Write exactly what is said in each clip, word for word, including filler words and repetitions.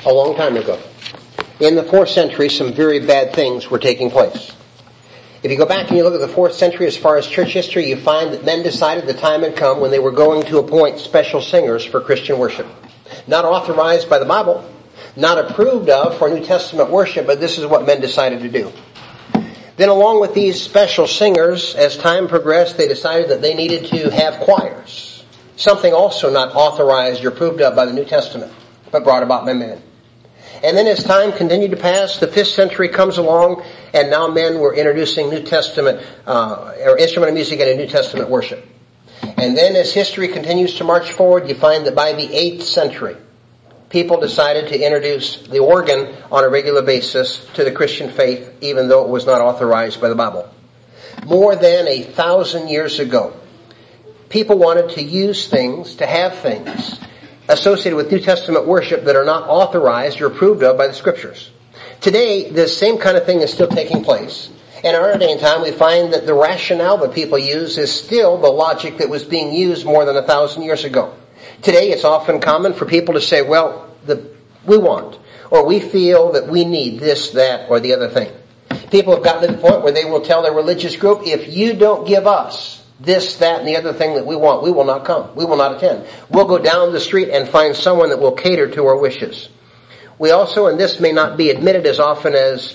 a long time ago. In the fourth century, some very bad things were taking place. If you go back and you look at the fourth century as far as church history, you find that men decided the time had come when they were going to appoint special singers for Christian worship. Not authorized by the Bible, not approved of for New Testament worship, but this is what men decided to do. Then along with these special singers, as time progressed, they decided that they needed to have choirs. Something also not authorized or approved of by the New Testament, but brought about by men. And then as time continued to pass, the fifth century comes along, and now men were introducing New Testament, uh, or instrumental music into New Testament worship. And then as history continues to march forward, you find that by the eighth century, people decided to introduce the organ on a regular basis to the Christian faith, even though it was not authorized by the Bible. More than a thousand years ago, people wanted to use things, to have things, associated with New Testament worship that are not authorized or approved of by the Scriptures. Today, this same kind of thing is still taking place. And in our day and time, we find that the rationale that people use is still the logic that was being used more than a thousand years ago. Today, it's often common for people to say, well, the, we want, or we feel that we need this, that, or the other thing. People have gotten to the point where they will tell their religious group, if you don't give us this, that, and the other thing that we want, we will not come. We will not attend. We'll go down the street and find someone that will cater to our wishes. We also, and this may not be admitted as often as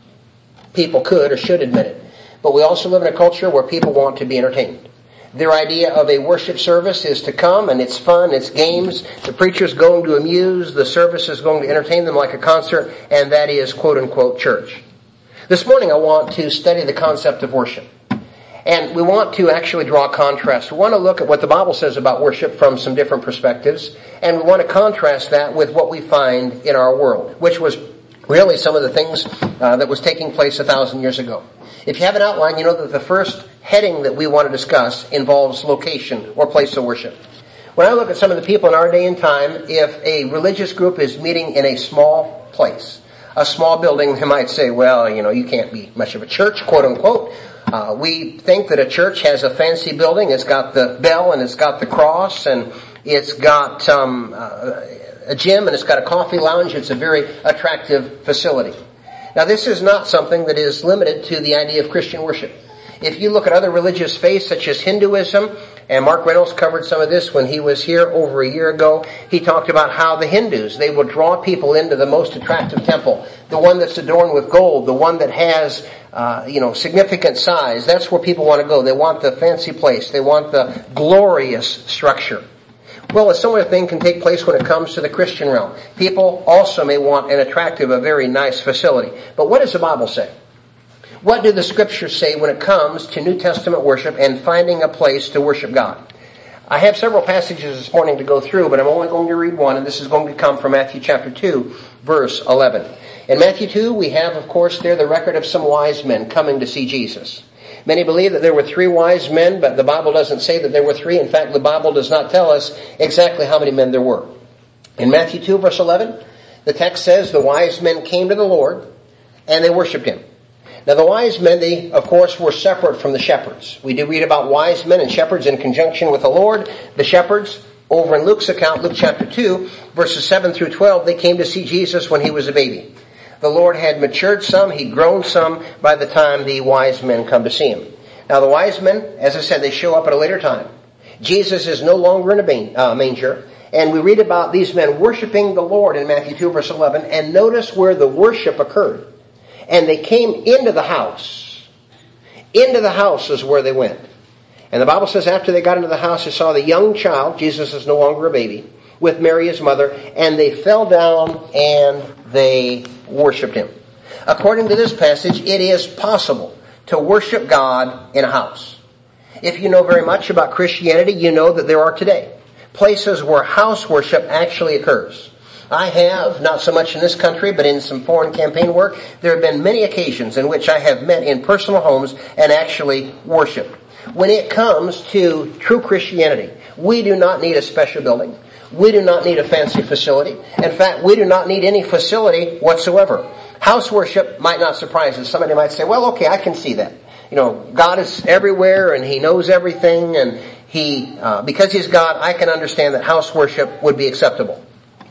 people could or should admit it, but we also live in a culture where people want to be entertained. Their idea of a worship service is to come and it's fun, it's games, the preacher's going to amuse, the service is going to entertain them like a concert, and that is quote-unquote church. This morning I want to study the concept of worship. And we want to actually draw a contrast. We want to look at what the Bible says about worship from some different perspectives. And we want to contrast that with what we find in our world, which was really some of the things uh, that was taking place a thousand years ago. If you have an outline, you know that the first heading that we want to discuss involves location or place of worship. When I look at some of the people in our day and time, if a religious group is meeting in a small place, a small building, they might say, well, you know, you can't be much of a church, quote unquote. Uh, we think that a church has a fancy building. It's got the bell and it's got the cross and it's got um, uh, a gym and it's got a coffee lounge. It's a very attractive facility. Now, this is not something that is limited to the idea of Christian worship. If you look at other religious faiths such as Hinduism, and Mark Reynolds covered some of this when he was here over a year ago, he talked about how the Hindus, they will draw people into the most attractive temple, the one that's adorned with gold, the one that has, uh, you know, significant size. That's where people want to go. They want the fancy place. They want the glorious structure. Well, a similar thing can take place when it comes to the Christian realm. People also may want an attractive, a very nice facility. But what does the Bible say? What do the Scriptures say when it comes to New Testament worship and finding a place to worship God? I have several passages this morning to go through, but I'm only going to read one, and this is going to come from Matthew chapter two, verse eleven. In Matthew two, we have, of course, there the record of some wise men coming to see Jesus. Many believe that there were three wise men, but the Bible doesn't say that there were three. In fact, the Bible does not tell us exactly how many men there were. In Matthew two, verse eleven, the text says, the wise men came to the Lord, and they worshipped Him. Now, the wise men, they, of course, were separate from the shepherds. We do read about wise men and shepherds in conjunction with the Lord. The shepherds, over in Luke's account, Luke chapter two, verses seven through twelve, they came to see Jesus when He was a baby. The Lord had matured some, He'd grown some by the time the wise men come to see Him. Now, the wise men, as I said, they show up at a later time. Jesus is no longer in a manger. And we read about these men worshiping the Lord in Matthew two, verse eleven. And notice where the worship occurred. And they came into the house. Into the house is where they went. And the Bible says after they got into the house, they saw the young child, Jesus is no longer a baby, with Mary his mother, and they fell down and they worshipped Him. According to this passage, it is possible to worship God in a house. If you know very much about Christianity, you know that there are today places where house worship actually occurs. I have, not so much in this country, but in some foreign campaign work, there have been many occasions in which I have met in personal homes and actually worshiped. When it comes to true Christianity, we do not need a special building. We do not need a fancy facility. In fact, we do not need any facility whatsoever. House worship might not surprise us. Somebody might say, well, okay, I can see that. You know, God is everywhere and He knows everything, and He, uh, because He's God, I can understand that house worship would be acceptable.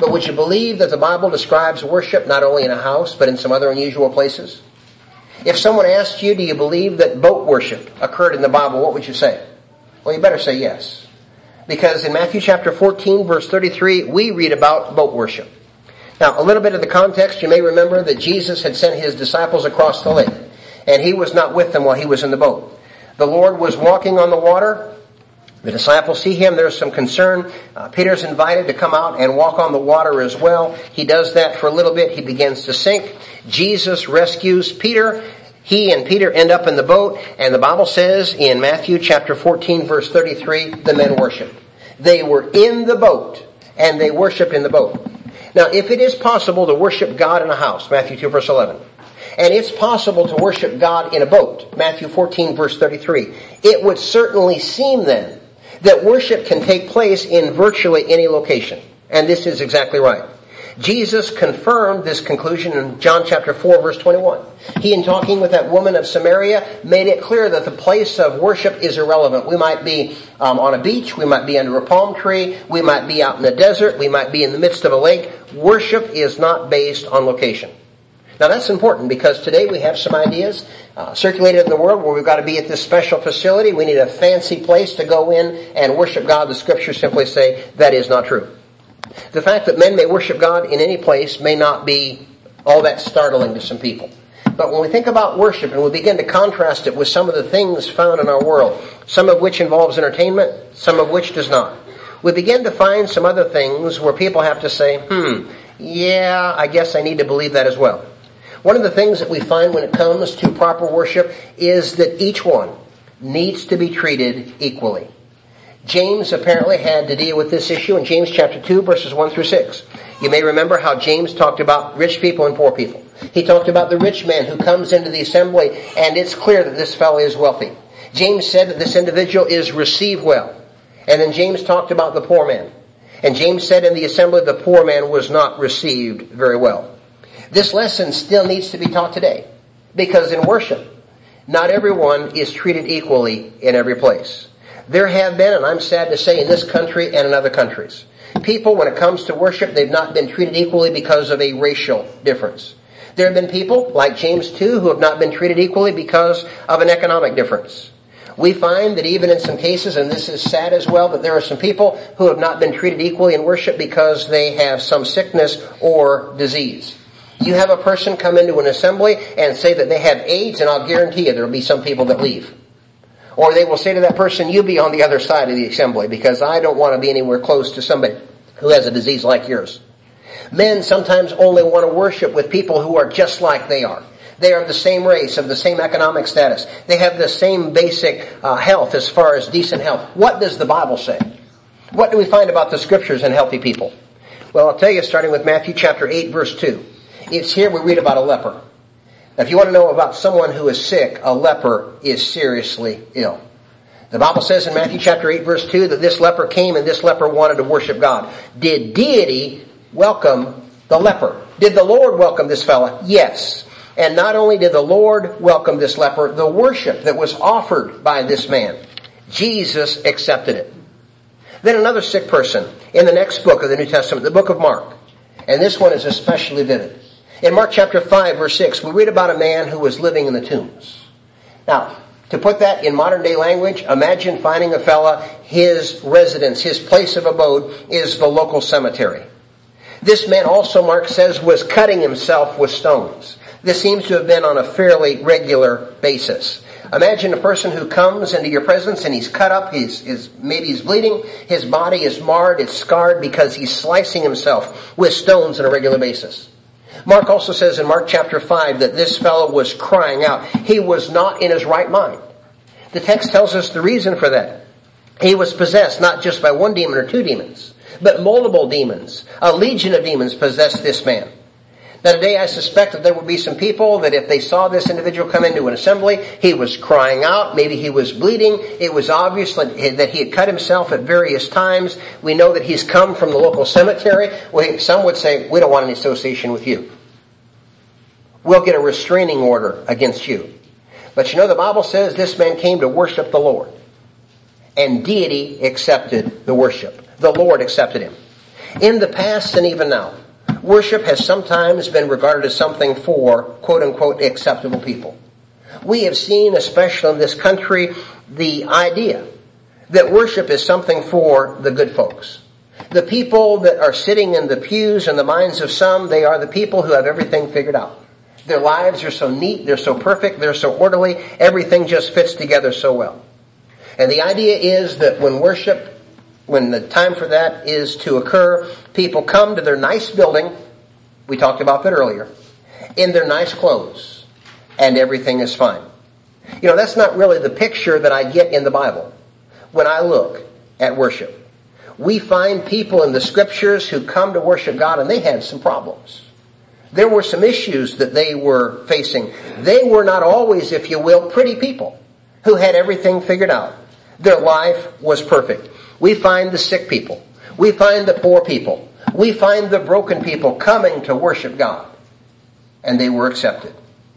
But would you believe that the Bible describes worship not only in a house, but in some other unusual places? If someone asked you, do you believe that boat worship occurred in the Bible, what would you say? Well, you better say yes. Because in Matthew chapter fourteen, verse thirty-three, we read about boat worship. Now, a little bit of the context, you may remember that Jesus had sent his disciples across the lake, and he was not with them while he was in the boat. The Lord was walking on the water. The disciples see him. There's some concern. Uh, Peter's invited to come out and walk on the water as well. He does that for a little bit. He begins to sink. Jesus rescues Peter. He and Peter end up in the boat, and the Bible says in Matthew chapter fourteen, verse thirty-three, the men worshiped. They were in the boat, and they worshiped in the boat. Now, if it is possible to worship God in a house, Matthew two, verse eleven, and it's possible to worship God in a boat, Matthew fourteen, verse thirty-three, it would certainly seem then that worship can take place in virtually any location. And this is exactly right. Jesus confirmed this conclusion in John chapter four, verse twenty-one. He, in talking with that woman of Samaria, made it clear that the place of worship is irrelevant. We might be um, on a beach, we might be under a palm tree, we might be out in the desert, we might be in the midst of a lake. Worship is not based on location. Now that's important because today we have some ideas uh, circulated in the world where we've got to be at this special facility. We need a fancy place to go in and worship God. The scriptures simply say that is not true. The fact that men may worship God in any place may not be all that startling to some people. But when we think about worship and we begin to contrast it with some of the things found in our world, some of which involves entertainment, some of which does not, we begin to find some other things where people have to say, hmm, yeah, I guess I need to believe that as well. One of the things that we find when it comes to proper worship is that each one needs to be treated equally. James apparently had to deal with this issue in James chapter two, verses one through six. You may remember how James talked about rich people and poor people. He talked about the rich man who comes into the assembly, and it's clear that this fellow is wealthy. James said that this individual is received well. And then James talked about the poor man. And James said in the assembly the poor man was not received very well. This lesson still needs to be taught today. Because in worship, not everyone is treated equally in every place. There have been, and I'm sad to say, in this country and in other countries, people, when it comes to worship, they've not been treated equally because of a racial difference. There have been people, like James two, who have not been treated equally because of an economic difference. We find that even in some cases, and this is sad as well, that there are some people who have not been treated equally in worship because they have some sickness or disease. You have a person come into an assembly and say that they have AIDS, and I'll guarantee you there will be some people that leave. Or they will say to that person, you be on the other side of the assembly because I don't want to be anywhere close to somebody who has a disease like yours. Men sometimes only want to worship with people who are just like they are. They are of the same race, of the same economic status. They have the same basic uh, health as far as decent health. What does the Bible say? What do we find about the scriptures and healthy people? Well, I'll tell you, starting with Matthew chapter eight, verse two. It's here we read about a leper. Now, if you want to know about someone who is sick, a leper is seriously ill. The Bible says in Matthew chapter eight, verse two, that this leper came and this leper wanted to worship God. Did deity welcome the leper? Did the Lord welcome this fella? Yes. And not only did the Lord welcome this leper, the worship that was offered by this man, Jesus accepted it. Then another sick person in the next book of the New Testament, the book of Mark. And this one is especially vivid. In Mark chapter five, verse six, we read about a man who was living in the tombs. Now, to put that in modern day language, imagine finding a fella, his residence, his place of abode is the local cemetery. This man also, Mark says, was cutting himself with stones. This seems to have been on a fairly regular basis. Imagine a person who comes into your presence and he's cut up, he's, he's, maybe he's bleeding, his body is marred, it's scarred because he's slicing himself with stones on a regular basis. Mark also says in Mark chapter five that this fellow was crying out. He was not in his right mind. The text tells us the reason for that. He was possessed not just by one demon or two demons, but multiple demons. A legion of demons possessed this man. Now today I suspect that there will be some people that if they saw this individual come into an assembly, he was crying out, maybe he was bleeding, it was obvious that he had cut himself at various times. We know that he's come from the local cemetery. Some would say, we don't want any association with you. We'll get a restraining order against you. But you know the Bible says this man came to worship the Lord. And deity accepted the worship. The Lord accepted him. In the past and even now, worship has sometimes been regarded as something for, quote-unquote, acceptable people. We have seen, especially in this country, the idea that worship is something for the good folks. The people that are sitting in the pews in the minds of some, they are the people who have everything figured out. Their lives are so neat, they're so perfect, they're so orderly, everything just fits together so well. And the idea is that when worship, when the time for that is to occur, people come to their nice building, we talked about that earlier, in their nice clothes, and everything is fine. You know, that's not really the picture that I get in the Bible when I look at worship. We find people in the Scriptures who come to worship God, and they had some problems. There were some issues that they were facing. They were not always, if you will, pretty people who had everything figured out. Their life was perfect. We find the sick people. We find the poor people. We find the broken people coming to worship God. And they were accepted.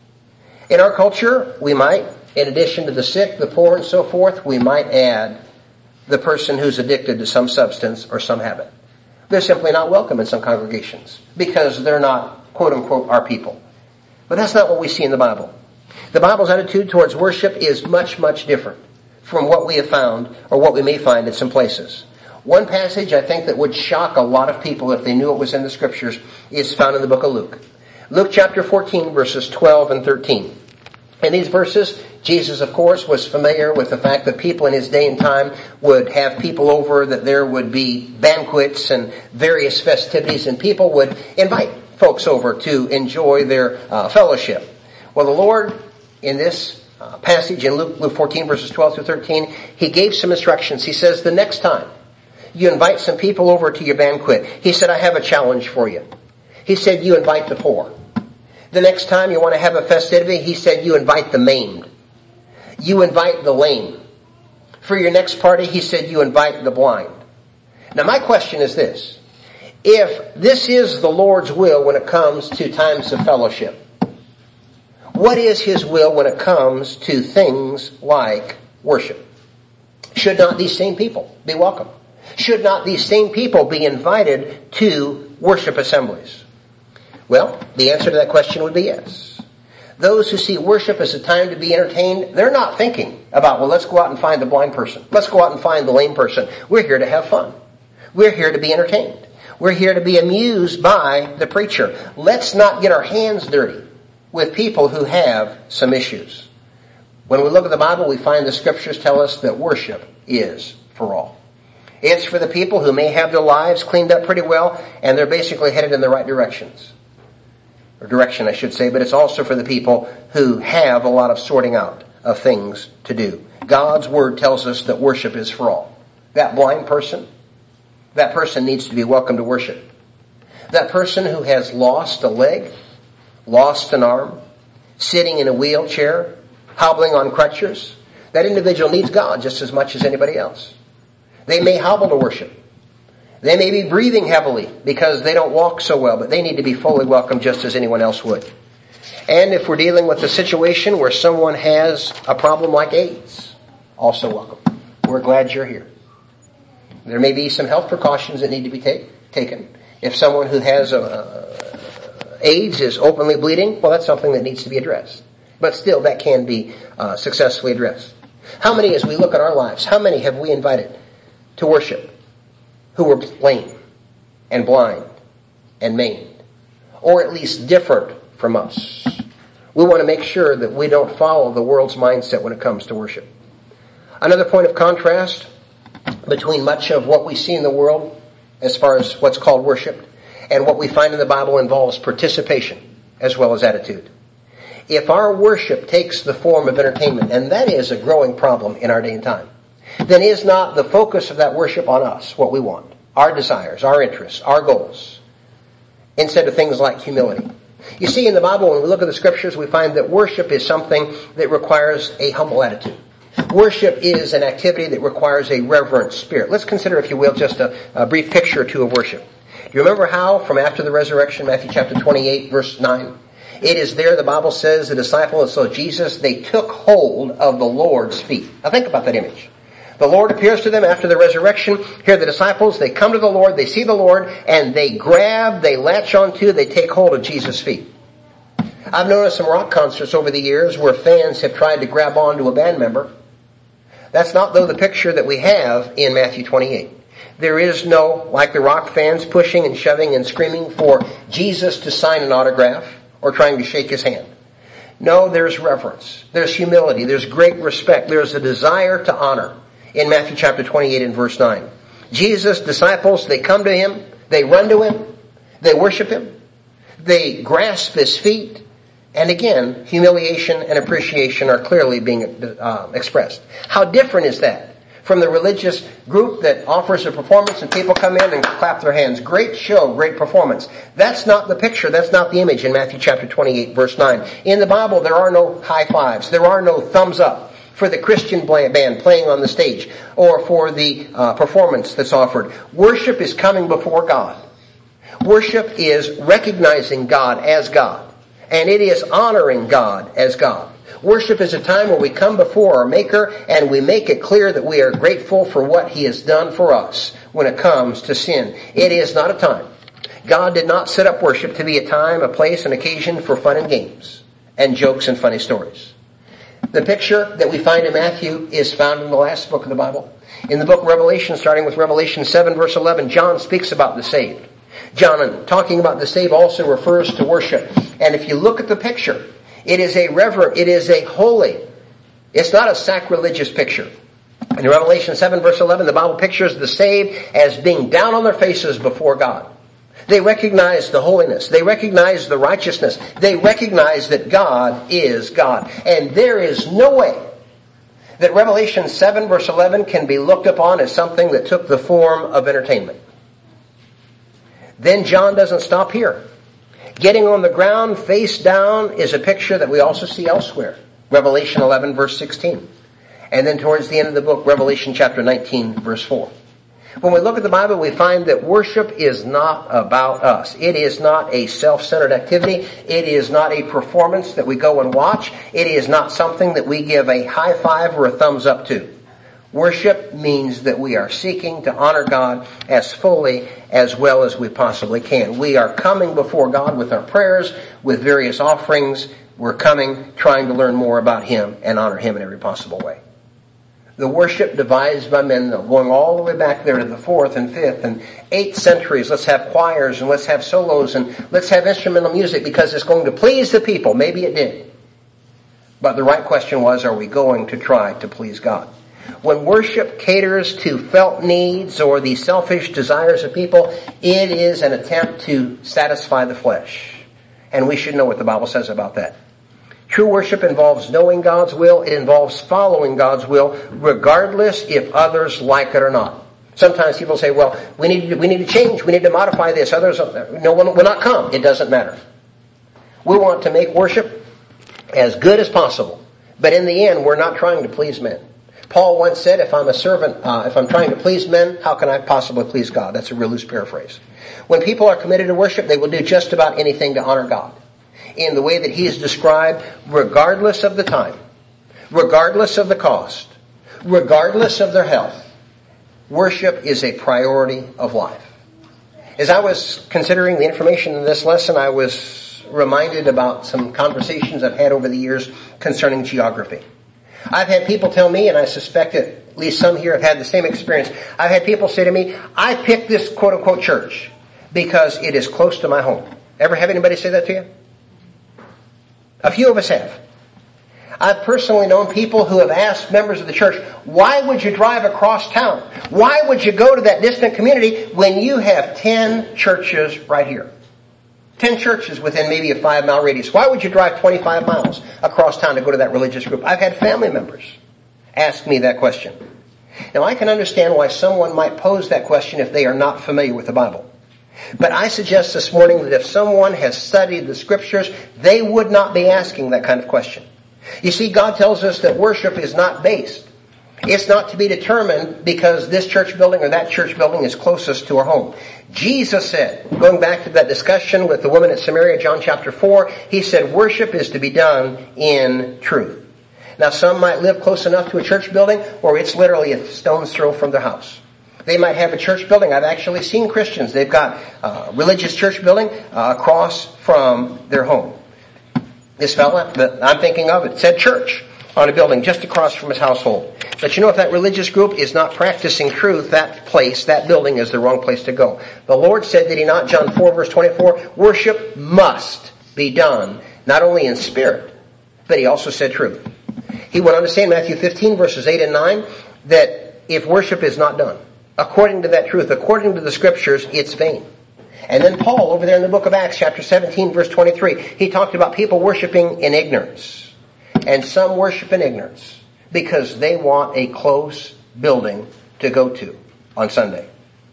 In our culture, we might, in addition to the sick, the poor, and so forth, we might add the person who's addicted to some substance or some habit. They're simply not welcome in some congregations because they're not, quote-unquote, our people. But that's not what we see in the Bible. The Bible's attitude towards worship is much, much different from what we have found or what we may find in some places. One passage I think that would shock a lot of people if they knew it was in the Scriptures is found in the book of Luke. Luke chapter fourteen, verses twelve and thirteen. In these verses, Jesus, of course, was familiar with the fact that people in his day and time would have people over, that there would be banquets and various festivities, and people would invite folks over to enjoy their uh, fellowship. Well, the Lord, in this uh, passage in Luke, Luke fourteen, verses twelve through thirteen, he gave some instructions. He says, the next time you invite some people over to your banquet, he said, I have a challenge for you. He said, you invite the poor. The next time you want to have a festivity, he said, you invite the maimed. You invite the lame. For your next party, he said, you invite the blind. Now my question is this. If this is the Lord's will when it comes to times of fellowship, what is his will when it comes to things like worship? Should not these same people be welcome? Should not these same people be invited to worship assemblies? Well, the answer to that question would be yes. Those who see worship as a time to be entertained, they're not thinking about, well, let's go out and find the blind person. Let's go out and find the lame person. We're here to have fun. We're here to be entertained. We're here to be amused by the preacher. Let's not get our hands dirty with people who have some issues. When we look at the Bible, we find the Scriptures tell us that worship is for all. It's for the people who may have their lives cleaned up pretty well, and they're basically headed in the right directions. Or direction, I should say, but it's also for the people who have a lot of sorting out of things to do. God's Word tells us that worship is for all. That blind person, that person needs to be welcome to worship. That person who has lost a leg, lost an arm, sitting in a wheelchair, hobbling on crutches, that individual needs God just as much as anybody else. They may hobble to worship. They may be breathing heavily because they don't walk so well, but they need to be fully welcome just as anyone else would. And if we're dealing with a situation where someone has a problem like AIDS, also welcome. We're glad you're here. There may be some health precautions that need to be take, taken. If someone who has a, a, AIDS is openly bleeding, well, that's something that needs to be addressed. But still, that can be uh, successfully addressed. How many, as we look at our lives, how many have we invited to worship who were lame and blind and maimed, or at least different from us? We want to make sure that we don't follow the world's mindset when it comes to worship. Another point of contrast between much of what we see in the world as far as what's called worship and what we find in the Bible involves participation as well as attitude. If our worship takes the form of entertainment, and that is a growing problem in our day and time, then is not the focus of that worship on us, what we want, our desires, our interests, our goals, instead of things like humility. You see, in the Bible, when we look at the Scriptures, we find that worship is something that requires a humble attitude. Worship is an activity that requires a reverent spirit. Let's consider, if you will, just a, a brief picture or two of worship. Do you remember how, from after the resurrection, Matthew chapter twenty-eight, verse nine, it is there, the Bible says, the disciples, so Jesus, they took hold of the Lord's feet. Now think about that image. The Lord appears to them after the resurrection. Here are the disciples. They come to the Lord. They see the Lord. And they grab, they latch onto, they take hold of Jesus' feet. I've noticed some rock concerts over the years where fans have tried to grab onto a band member. That's not, though, the picture that we have in Matthew twenty-eight. There is no, like the rock fans, pushing and shoving and screaming for Jesus to sign an autograph or trying to shake his hand. No, there's reverence. There's humility. There's great respect. There's a desire to honor. In Matthew chapter twenty-eight and verse nine. Jesus' disciples, they come to him, they run to him, they worship him, they grasp his feet, and again, humiliation and appreciation are clearly being uh, expressed. How different is that from the religious group that offers a performance and people come in and clap their hands? Great show, great performance. That's not the picture, that's not the image in Matthew chapter twenty-eight, verse nine. In the Bible, there are no high fives, there are no thumbs up for the Christian band playing on the stage, or for the uh, performance that's offered. Worship is coming before God. Worship is recognizing God as God, and it is honoring God as God. Worship is a time where we come before our Maker and we make it clear that we are grateful for what He has done for us when it comes to sin. It is not a time. God did not set up worship to be a time, a place, an occasion for fun and games and jokes and funny stories. The picture that we find in Matthew is found in the last book of the Bible. In the book of Revelation, starting with Revelation seven, verse eleven, John speaks about the saved. John, talking about the saved, also refers to worship. And if you look at the picture, it is a reverent, it is a holy, it's not a sacrilegious picture. In Revelation seven, verse eleven, the Bible pictures the saved as being down on their faces before God. They recognize the holiness. They recognize the righteousness. They recognize that God is God. And there is no way that Revelation seven verse eleven can be looked upon as something that took the form of entertainment. Then John doesn't stop here. Getting on the ground face down is a picture that we also see elsewhere. Revelation eleven verse sixteen. And then towards the end of the book, Revelation chapter nineteen verse four. When we look at the Bible, we find that worship is not about us. It is not a self-centered activity. It is not a performance that we go and watch. It is not something that we give a high five or a thumbs up to. Worship means that we are seeking to honor God as fully as well as we possibly can. We are coming before God with our prayers, with various offerings. We're coming trying to learn more about Him and honor Him in every possible way. The worship devised by men, going all the way back there to the fourth and fifth and eighth centuries. Let's have choirs and let's have solos and let's have instrumental music because it's going to please the people. Maybe it did. But the right question was, are we going to try to please God? When worship caters to felt needs or the selfish desires of people, it is an attempt to satisfy the flesh. And we should know what the Bible says about that. True worship involves knowing God's will. It involves following God's will, regardless if others like it or not. Sometimes people say, well, we need to, we need to change. We need to modify this. Others, no one will not come. It doesn't matter. We want to make worship as good as possible. But in the end, we're not trying to please men. Paul once said, if I'm a servant, uh, if I'm trying to please men, how can I possibly please God? That's a real loose paraphrase. When people are committed to worship, they will do just about anything to honor God in the way that He is described, regardless of the time, regardless of the cost, regardless of their health. Worship is a priority of life. As I was considering the information in this lesson, I was reminded about some conversations I've had over the years concerning geography. I've had people tell me, and I suspect that at least some here have had the same experience, I've had people say to me, I picked this quote-unquote church because it is close to my home. Ever have anybody say that to you? A few of us have. I've personally known people who have asked members of the church, why would you drive across town? Why would you go to that distant community when you have ten churches right here? Ten churches within maybe a five mile radius. Why would you drive twenty-five miles across town to go to that religious group? I've had family members ask me that question. Now I can understand why someone might pose that question if they are not familiar with the Bible. But I suggest this morning that if someone has studied the Scriptures, they would not be asking that kind of question. You see, God tells us that worship is not based. It's not to be determined because this church building or that church building is closest to our home. Jesus said, going back to that discussion with the woman at Samaria, John chapter four, He said worship is to be done in truth. Now, some might live close enough to a church building where it's literally a stone's throw from their house. They might have a church building. I've actually seen Christians. They've got a religious church building uh, across from their home. This fella that I'm thinking of, it said church on a building just across from his household. But you know, if that religious group is not practicing truth, that place, that building is the wrong place to go. The Lord said, did he not, John four verse twenty-four, worship must be done, not only in spirit, but he also said truth. He went on to say in Matthew fifteen verses eight and nine, that if worship is not done, according to that truth, according to the scriptures, it's vain. And then Paul, over there in the book of Acts, chapter seventeen, verse twenty-three, he talked about people worshiping in ignorance. And some worship in ignorance because they want a close building to go to on Sunday.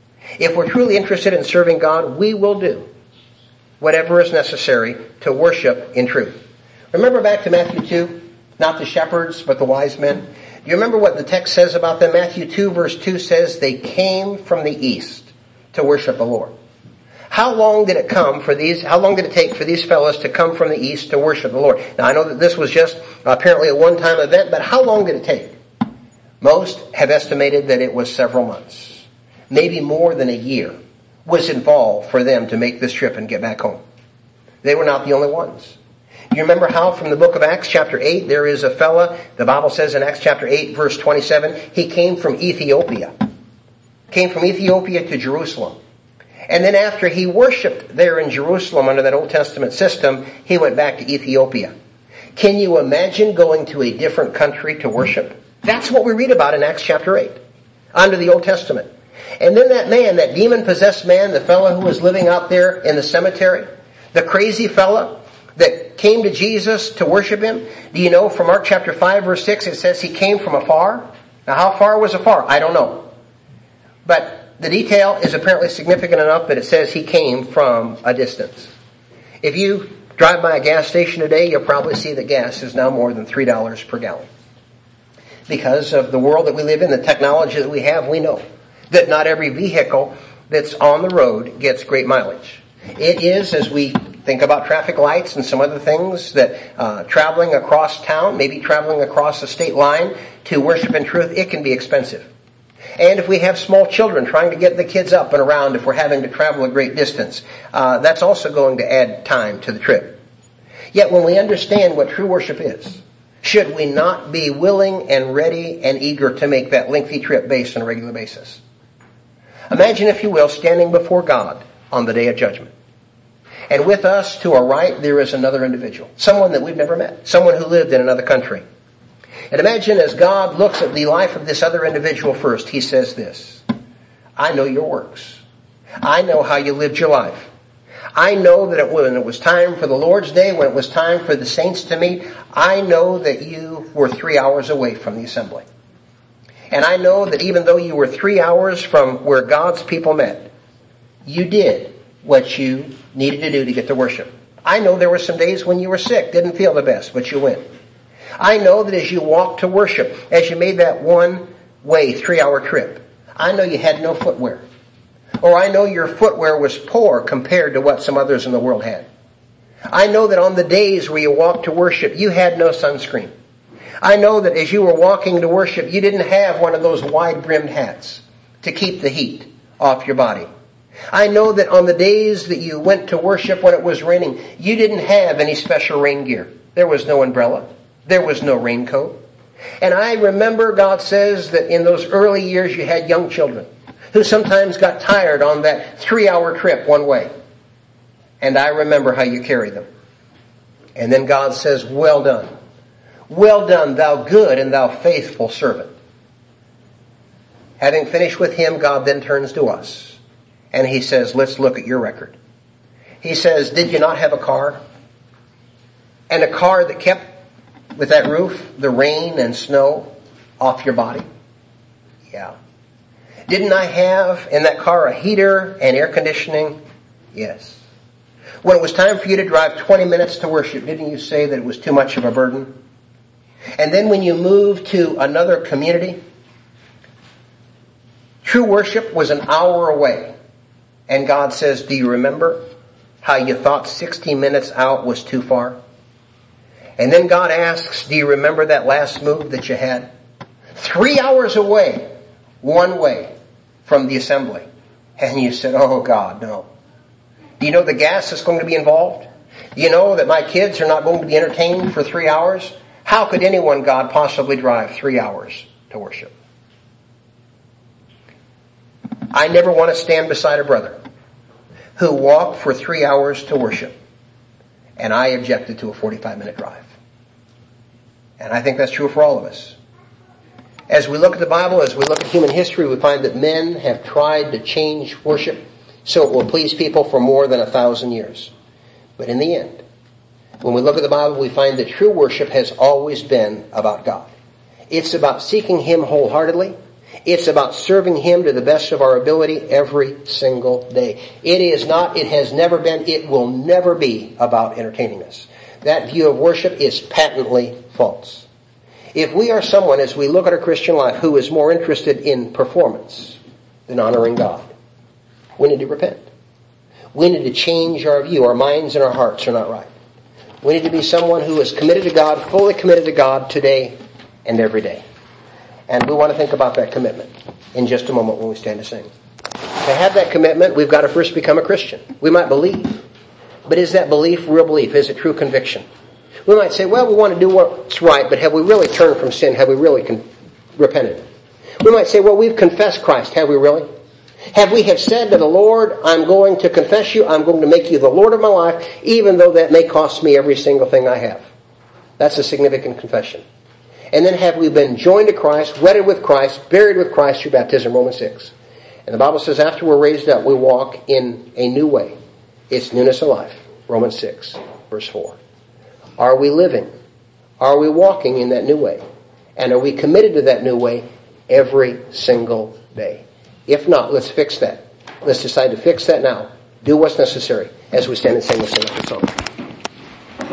If we're truly interested in serving God, we will do whatever is necessary to worship in truth. Remember back to Matthew two, not the shepherds, but the wise men. Do you remember what the text says about them? Matthew two verse two says, they came from the east to worship the Lord. How long did it come for these, how long did it take for these fellows to come from the east to worship the Lord? Now I know that this was just apparently a one-time event, but how long did it take? Most have estimated that it was several months. Maybe more than a year was involved for them to make this trip and get back home. They were not the only ones. You remember how from the book of Acts chapter eight, there is a fella, the Bible says in Acts chapter eight verse twenty-seven, he came from Ethiopia. Came from Ethiopia to Jerusalem. And then after he worshipped there in Jerusalem under that Old Testament system, he went back to Ethiopia. Can you imagine going to a different country to worship? That's what we read about in Acts chapter eight, under the Old Testament. And then that man, that demon-possessed man, the fellow who was living out there in the cemetery, the crazy fellow that came to Jesus to worship him, do you know from Mark chapter five verse six, it says he came from afar? Now how far was afar? I don't know. But the detail is apparently significant enough that it says he came from a distance. If you drive by a gas station today, you'll probably see that gas is now more than three dollars per gallon. Because of the world that we live in, the technology that we have, we know that not every vehicle that's on the road gets great mileage. It is, as we think about traffic lights and some other things, that uh, traveling across town, maybe traveling across a state line to worship in truth, it can be expensive. And if we have small children trying to get the kids up and around, if we're having to travel a great distance, uh, that's also going to add time to the trip. Yet when we understand what true worship is, should we not be willing and ready and eager to make that lengthy trip based on a regular basis? Imagine, if you will, standing before God on the day of judgment. And with us to our right, there is another individual, someone that we've never met, someone who lived in another country. And imagine as God looks at the life of this other individual first, he says this, I know your works. I know how you lived your life. I know that when it was time for the Lord's Day, when it was time for the saints to meet, I know that you were three hours away from the assembly. And I know that even though you were three hours from where God's people met, you did what you needed to do to get to worship. I know there were some days when you were sick, didn't feel the best, but you went. I know that as you walked to worship, as you made that one-way three-hour trip, I know you had no footwear. Or I know your footwear was poor compared to what some others in the world had. I know that on the days where you walked to worship, you had no sunscreen. I know that as you were walking to worship, you didn't have one of those wide-brimmed hats to keep the heat off your body. I know that on the days that you went to worship when it was raining, you didn't have any special rain gear. There was no umbrella. There was no raincoat. And I remember God says that in those early years you had young children who sometimes got tired on that three-hour trip one way. And I remember how you carried them. And then God says, well done. Well done, thou good and thou faithful servant. Having finished with him, God then turns to us. And he says, let's look at your record. He says, did you not have a car? And a car that kept, with that roof, the rain and snow off your body? Yeah. Didn't I have in that car a heater and air conditioning? Yes. When it was time for you to drive twenty minutes to worship, didn't you say that it was too much of a burden? And then when you moved to another community, true worship was an hour away. And God says, do you remember how you thought sixty minutes out was too far? And then God asks, do you remember that last move that you had? Three hours away, one way from the assembly. And you said, oh God, no. Do you know the gas that's going to be involved? Do you know that my kids are not going to be entertained for three hours? How could anyone, God, possibly drive three hours to worship? I never want to stand beside a brother who walked for three hours to worship. And I objected to a forty-five minute drive. And I think that's true for all of us. As we look at the Bible, as we look at human history, we find that men have tried to change worship so it will please people for more than a thousand years. But in the end, when we look at the Bible, we find that true worship has always been about God. It's about seeking Him wholeheartedly. It's about serving Him to the best of our ability every single day. It is not, it has never been, it will never be about entertaining us. That view of worship is patently false. If we are someone, as we look at our Christian life, who is more interested in performance than honoring God, we need to repent. We need to change our view. Our minds and our hearts are not right. We need to be someone who is committed to God, fully committed to God today and every day. And we want to think about that commitment in just a moment when we stand to sing. To have that commitment, we've got to first become a Christian. We might believe, but is that belief real belief? Is it true conviction? We might say, well, we want to do what's right, but have we really turned from sin? Have we really con- repented? We might say, well, we've confessed Christ. Have we really? Have we have said to the Lord, I'm going to confess you, I'm going to make you the Lord of my life, even though that may cost me every single thing I have? That's a significant confession. And then have we been joined to Christ, wedded with Christ, buried with Christ through baptism, Romans six. And the Bible says after we're raised up, we walk in a new way. It's newness of life, Romans six, verse four. Are we living? Are we walking in that new way? And are we committed to that new way every single day? If not, let's fix that. Let's decide to fix that now. Do what's necessary as we stand and sing this song.